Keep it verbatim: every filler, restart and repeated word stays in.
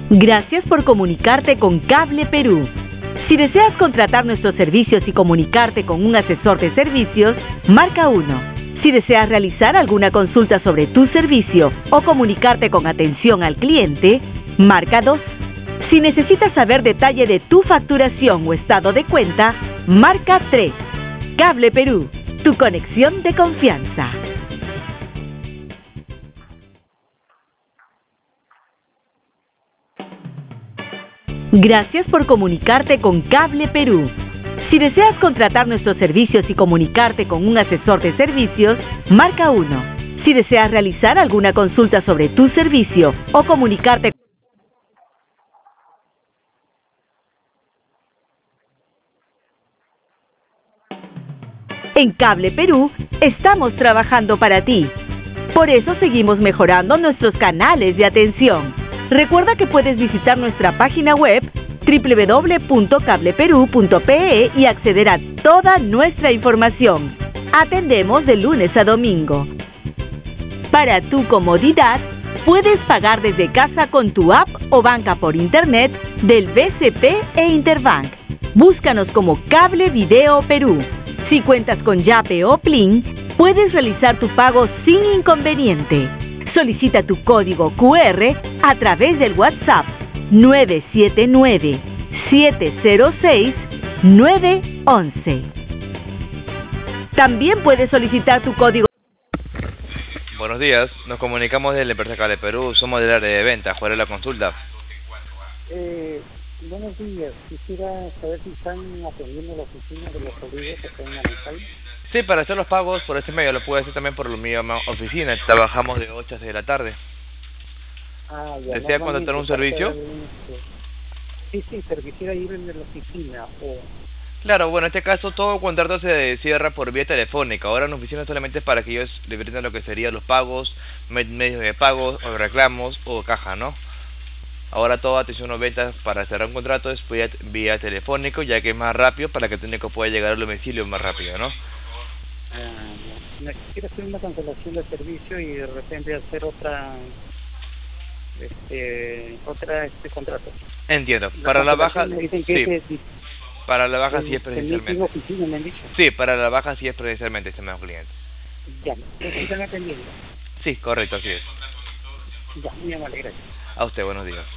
Gracias por comunicarte con Cable Perú. Si deseas contratar nuestros servicios y comunicarte con un asesor de servicios, marca uno. Si deseas realizar alguna consulta sobre tu servicio o comunicarte con atención al cliente, marca dos. Si necesitas saber detalle de tu facturación o estado de cuenta, marca tres. Cable Perú, tu conexión de confianza. Gracias por comunicarte con Cable Perú. Si deseas contratar nuestros servicios y comunicarte con un asesor de servicios, marca uno. Si deseas realizar alguna consulta sobre tu servicio o comunicarte en Cable Perú, estamos trabajando para ti. Por eso seguimos mejorando nuestros canales de atención. Recuerda que puedes visitar nuestra página web doble u doble u doble u punto cable perú punto pe e y acceder a toda nuestra información. Atendemos de lunes a domingo. Para tu comodidad, puedes pagar desde casa con tu app o banca por internet del B C P e Interbank. Búscanos como Cable Video Perú. Si cuentas con Yape o Plin, puedes realizar tu pago sin inconveniente. Solicita tu código cu erre a través del WhatsApp nueve siete nueve, siete cero seis, nueve once. También puedes solicitar tu código. Buenos días, nos comunicamos de la empresa Cable Perú, somos del área de venta. ¿Cuál es la consulta? Eh, buenos días, quisiera saber si están atendiendo la oficina de los pedidos que tengan en Sí, para hacer los pagos por este medio, lo puede hacer también por mi oficina. Trabajamos de ocho a seis de la tarde. Ah, ya. ¿Desea contratar un servicio? Sí, sí, pero quisiera ir en la oficina o... Claro, bueno, en este caso todo contrato se cierra por vía telefónica. Ahora en la oficina solamente es para que ellos le brinden lo que serían los pagos, medios de pagos, o reclamos o caja, ¿no? Ahora toda atención o ventas para cerrar un contrato es vía, vía telefónico, ya que es más rápido para que el técnico pueda llegar al domicilio más rápido, ¿no? Ah, no. Quiero hacer una cancelación de servicio y de repente hacer otra... Este, otra este contrato. Entiendo. Para la baja, sí. Es, para la baja en, sí es presencialmente. Oficina, me han dicho. Sí, para la baja sí es presencialmente, estimado cliente. Ya, ¿están atendiendo? Sí, correcto, así es. Ya, muy amable, gracias. A usted, buenos días.